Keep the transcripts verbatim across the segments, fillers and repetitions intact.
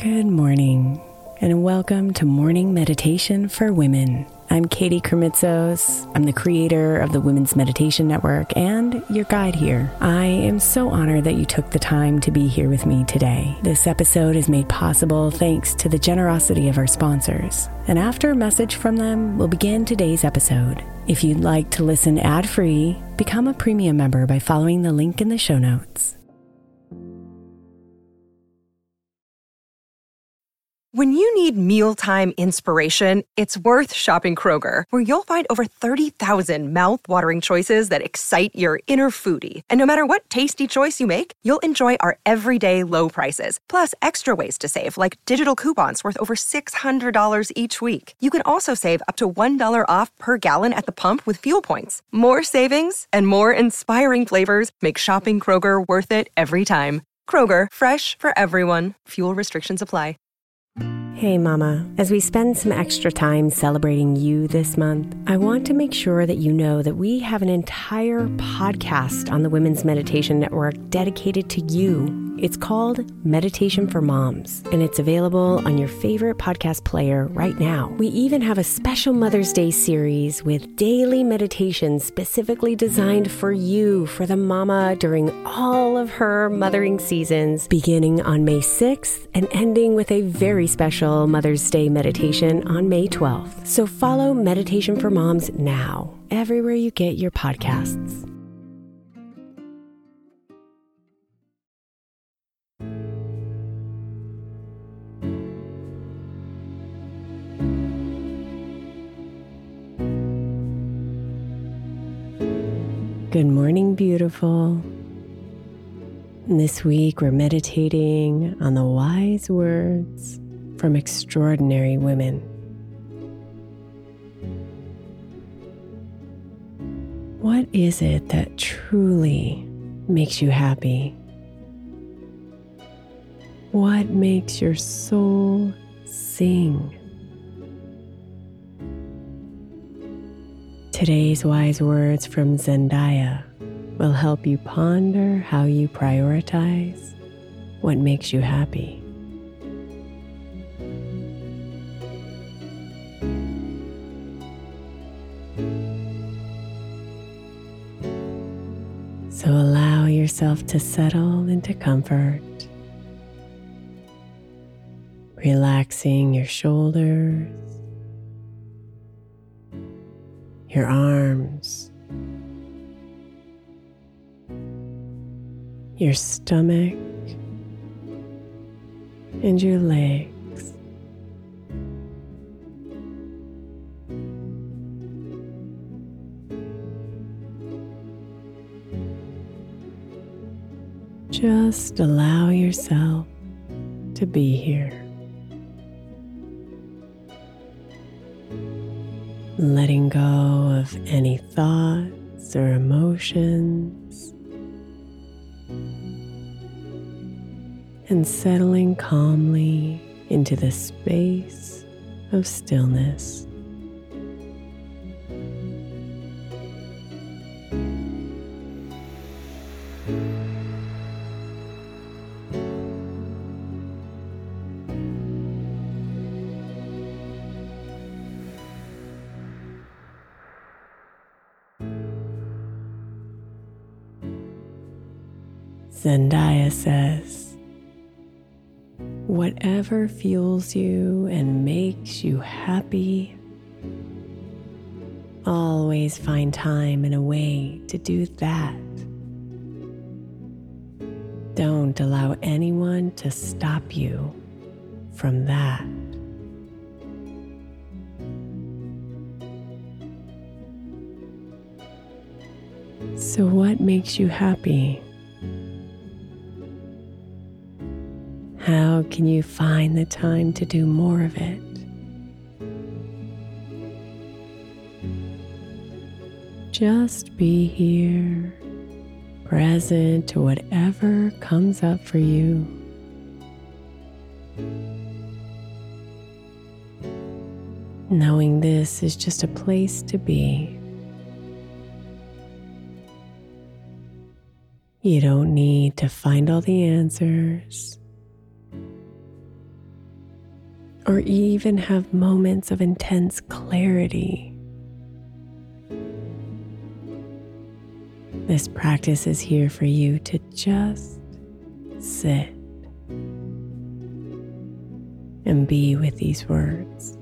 Good morning, and welcome to Morning Meditation for Women. I'm Katie Kermitzos. I'm the creator of the Women's Meditation Network and your guide here. I am so honored that you took the time to be here with me today. This episode is made possible thanks to the generosity of our sponsors. And after a message from them, we'll begin today's episode. If you'd like to listen ad-free, become a premium member by following the link in the show notes. When you need mealtime inspiration, it's worth shopping Kroger, where you'll find over thirty thousand mouth-watering choices that excite your inner foodie. And no matter what tasty choice you make, you'll enjoy our everyday low prices, plus extra ways to save, like digital coupons worth over six hundred dollars each week. You can also save up to one dollar off per gallon at the pump with fuel points. More savings and more inspiring flavors make shopping Kroger worth it every time. Kroger, fresh for everyone. Fuel restrictions apply. Hey Mama, as we spend some extra time celebrating you this month, I want to make sure that you know that we have an entire podcast on the Women's Meditation Network dedicated to you. It's called Meditation for Moms, and it's available on your favorite podcast player right now. We even have a special Mother's Day series with daily meditations specifically designed for you, for the mama, during all of her mothering seasons, beginning on May sixth and ending with a very special Mother's Day meditation on May twelfth. So follow Meditation for Moms now, everywhere you get your podcasts. Good morning, beautiful. This week we're meditating on the wise words from extraordinary women. What is it that truly makes you happy? What makes your soul sing? Today's wise words from Zendaya will help you ponder how you prioritize what makes you happy. So allow yourself to settle into comfort, relaxing your shoulders, your arms, your stomach, and your legs. Just allow yourself to be here. Letting go of any thoughts or emotions, and settling calmly into the space of stillness. Zendaya says, whatever fuels you and makes you happy, always find time and a way to do that. Don't allow anyone to stop you from that. So what makes you happy? How can you find the time to do more of it? Just be here, present to whatever comes up for you. Knowing this is just a place to be. You don't need to find all the answers. or even have moments of intense clarity. This practice is here for you to just sit and be with these words.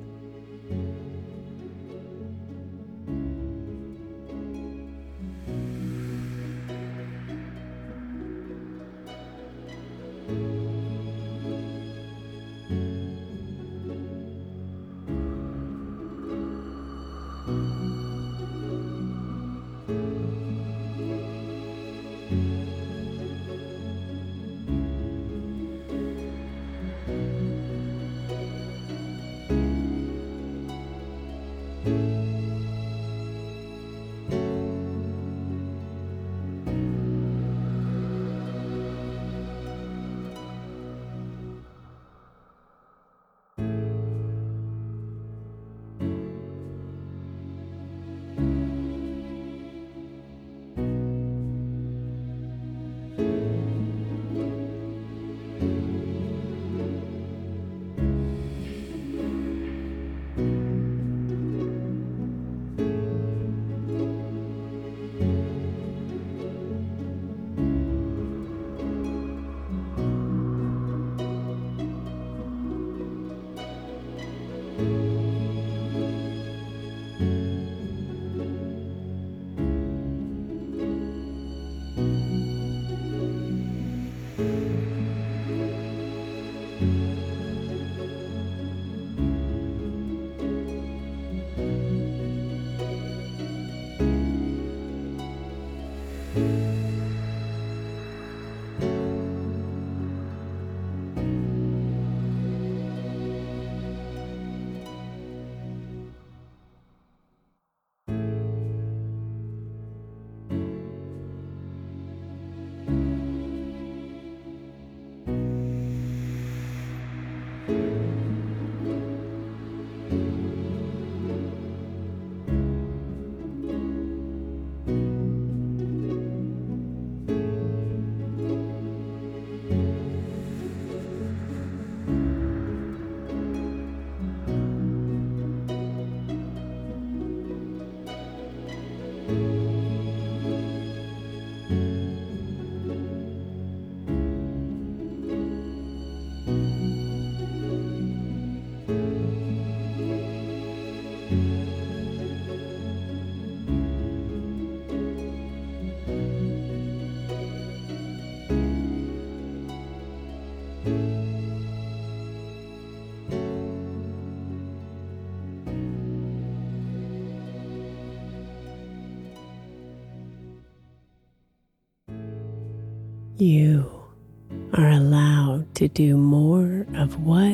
You are allowed to do more of what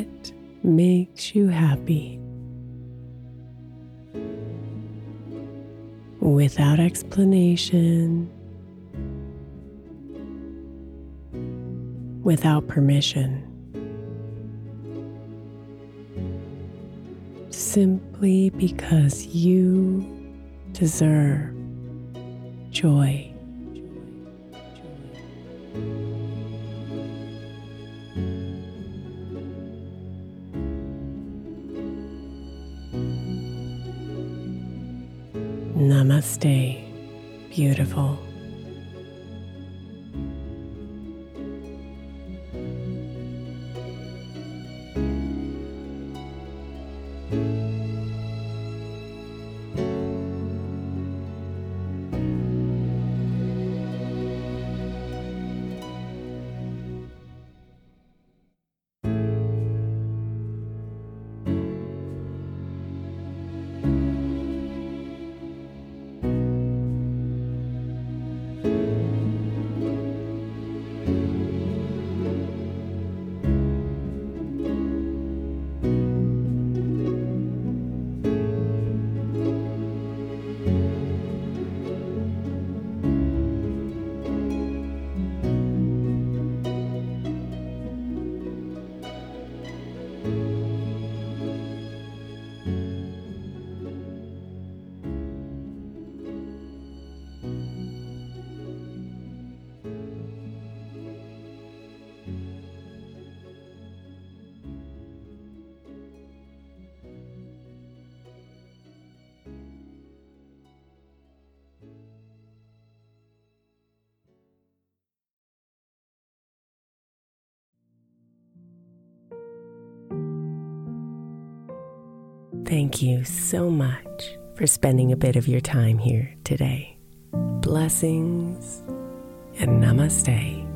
makes you happy. Without explanation, without permission, simply because you deserve joy. Namaste, beautiful. Thank you so much for spending a bit of your time here today. Blessings and namaste.